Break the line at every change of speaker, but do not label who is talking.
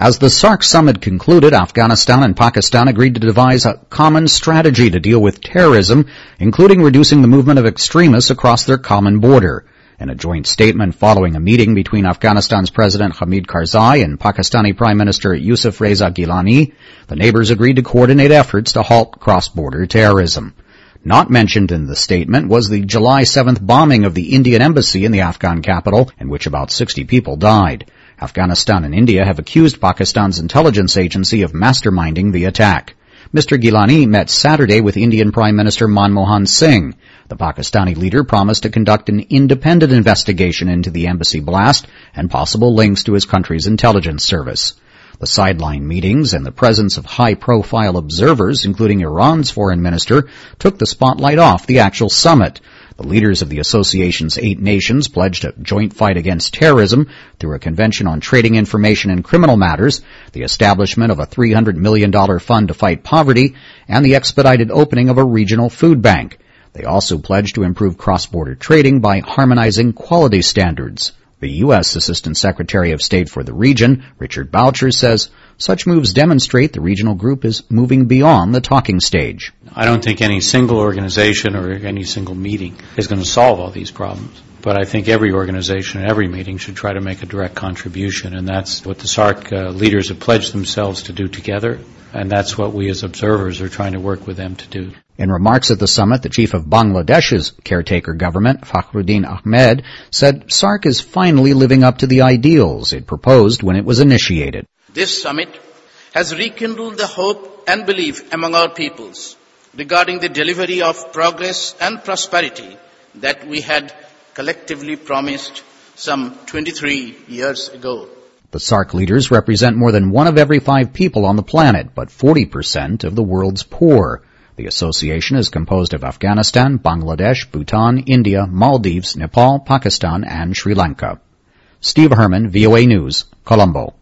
As the SAARC summit concluded, Afghanistan and Pakistan agreed to devise a common strategy to deal with terrorism, including reducing the movement of extremists across their common border. In a joint statement following a meeting between Afghanistan's President Hamid Karzai and Pakistani Prime Minister Yusuf Reza Gilani, the neighbors agreed to coordinate efforts to halt cross-border terrorism. Not mentioned in the statement was the July 7th bombing of the Indian embassy in the Afghan capital, in which about 60 people died. Afghanistan and India have accused Pakistan's intelligence agency of masterminding the attack. Mr. Gilani met Saturday with Indian Prime Minister Manmohan Singh. The Pakistani leader promised to conduct an independent investigation into the embassy blast and possible links to his country's intelligence service. The sideline meetings and the presence of high-profile observers, including Iran's foreign minister, took the spotlight off the actual summit. The leaders of the association's 8 nations pledged a joint fight against terrorism through a convention on trading information in criminal matters, the establishment of a $300 million fund to fight poverty, and the expedited opening of a regional food bank. They also pledged to improve cross-border trading by harmonizing quality standards. The U.S. Assistant Secretary of State for the region, Richard Boucher, says such moves demonstrate the regional group is moving beyond the talking stage.
I don't think any single organization or any single meeting is going to solve all these problems. But I think every organization and every meeting should try to make a direct contribution, and that's what the SAARC leaders have pledged themselves to do together, and that's what we as observers are trying to work with them to do.
In remarks at the summit, the chief of Bangladesh's caretaker government, Fakhruddin Ahmed, said SAARC is finally living up to the ideals it proposed when it was initiated.
This summit has rekindled the hope and belief among our peoples regarding the delivery of progress and prosperity that we had collectively promised some 23 years ago.
The SAARC leaders represent more than 1 of every 5 people on the planet, but 40% of the world's poor. The association is composed of Afghanistan, Bangladesh, Bhutan, India, Maldives, Nepal, Pakistan, and Sri Lanka. Steve Herman, VOA News, Colombo.